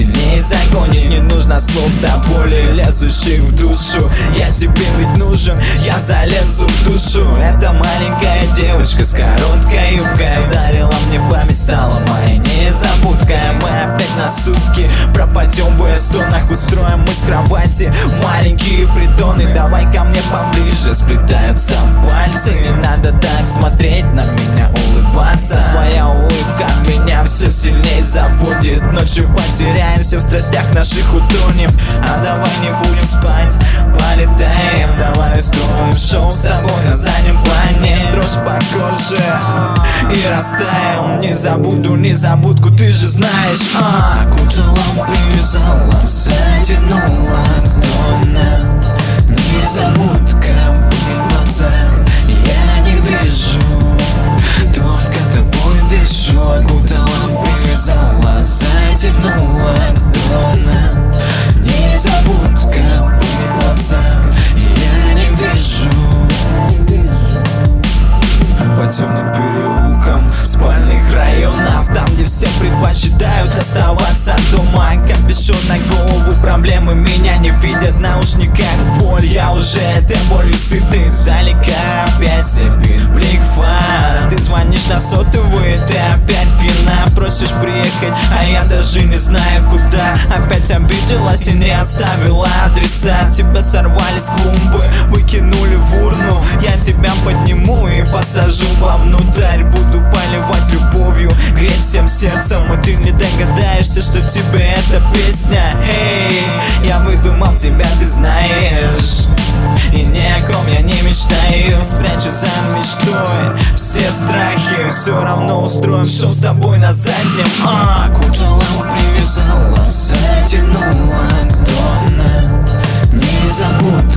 сильнее загонит. Не нужно слов до боли, лезущих в душу. Я тебе ведь нужен, я залезу в душу. Эта маленькая девочка с короткой юбкой ударила мне в память, стала моей незабудкой. Мы опять на сутки пропадем в эстонах, устроим мы с кровати маленькие притоны. Давай ко мне поближе, сплетаются пальцы. Не надо так смотреть на меня, улыбаться. Твоя улыбка меня все сильнее заводит. Ночью потеряемся в страстях наших, утонем. А давай не будем спать, полетаем. Давай устроим шоу с тобой на заднем плане. Дрожь по коже и растаем. Не забуду незабудку, ты же знаешь. Окутала, привязала, затянула. Кто-то незабудка будет в глазах. Я не вижу, только тобой дышу. Окутала, привязала, затянула. Кто-то незабудка будет в глазах. Я не вижу. По темным переулкам спальных районов, там, где все предпочитают оставаться дома. Капюшон на голову, проблемы меня не видят. На наушниках боль, я уже этой болью сытый. Издалека опять слепит блик фар. Ты звонишь на сотовый, ты опять пьяна. Просишь приехать, а я даже не знаю куда. Опять обиделась и не оставила адреса. Тебя сорвали с клумбы, выкинули в урну. Я тебя подниму и посажу вовнутрь. Буду поливать любовью, греть всем сердцем. И ты не догадаешься, что тебе эта песня. Эй, я выдумал тебя, ты знаешь. И ни о ком я не мечтаю. Спрячу за мечтой все страхи. Все равно устроим шоу с тобой на заднем. Окутала, привязала, затянула. Кто-то не забудет.